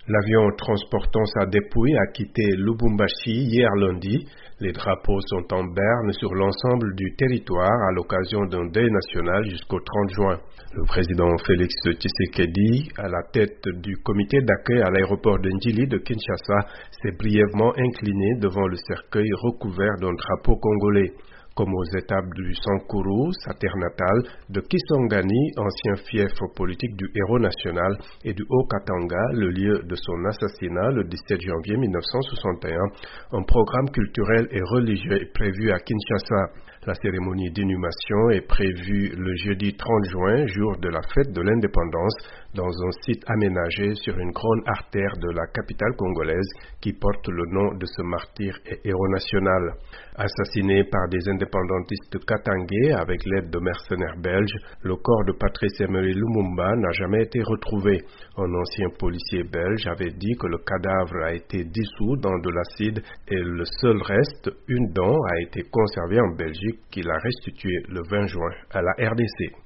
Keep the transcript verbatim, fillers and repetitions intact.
L'avion transportant sa dépouille a quitté Lubumbashi hier lundi. Les drapeaux sont en berne sur l'ensemble du territoire à l'occasion d'un deuil national jusqu'au trente juin. Le président Félix Tshisekedi, à la tête du comité d'accueil à l'aéroport de Njili de Kinshasa, s'est brièvement incliné devant le cercueil recouvert d'un drapeau congolais. Comme aux étapes du Sankuru, sa terre natale, de Kisangani, ancien fief politique du héros national, et du Haut-Katanga, le lieu de son assassinat le dix-sept janvier mille neuf cent soixante et un, un programme culturel et religieux est prévu à Kinshasa. La cérémonie d'inhumation est prévue le jeudi trente juin, jour de la fête de l'indépendance, dans un site aménagé sur une grande artère de la capitale congolaise qui porte le nom de ce martyr et héros national. Assassiné par des indépendantistes katangais avec l'aide de mercenaires belges, le corps de Patrice Emery Lumumba n'a jamais été retrouvé. Un ancien policier belge avait dit que le cadavre a été dissous dans de l'acide et le seul reste, une dent, a été conservée en Belgique qu'il a restituée le vingt juin à la R D C.